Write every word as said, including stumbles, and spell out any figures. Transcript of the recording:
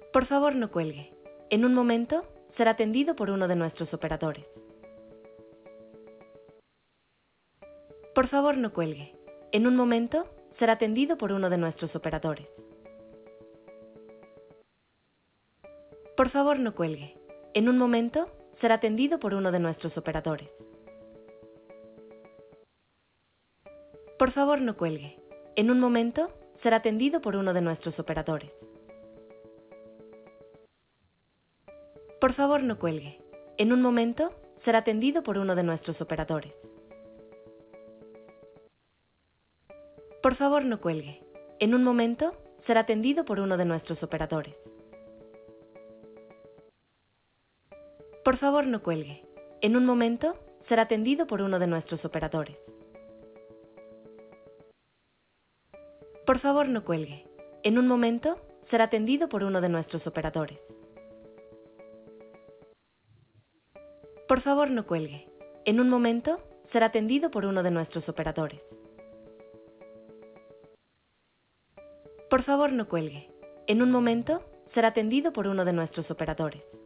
Por favor, no cuelgue. En un momento, será atendido por uno de nuestros operadores. Por favor, no cuelgue. En un momento, será atendido por uno de nuestros operadores. Por favor, no cuelgue. En un momento, será atendido por uno de nuestros operadores. Por favor, no cuelgue. En un momento, será atendido por uno de nuestros operadores. Por favor, no cuelgue. En un momento, será atendido por uno de nuestros operadores. Por favor, no cuelgue. En un momento, será atendido por uno de nuestros operadores. Por favor, no cuelgue. En un momento, será atendido por uno de nuestros operadores. Por favor, no cuelgue. En un momento, será atendido por uno de nuestros operadores. Por favor, no cuelgue. En un momento, será atendido por uno de nuestros operadores. Por favor, no cuelgue. En un momento, será atendido por uno de nuestros operadores.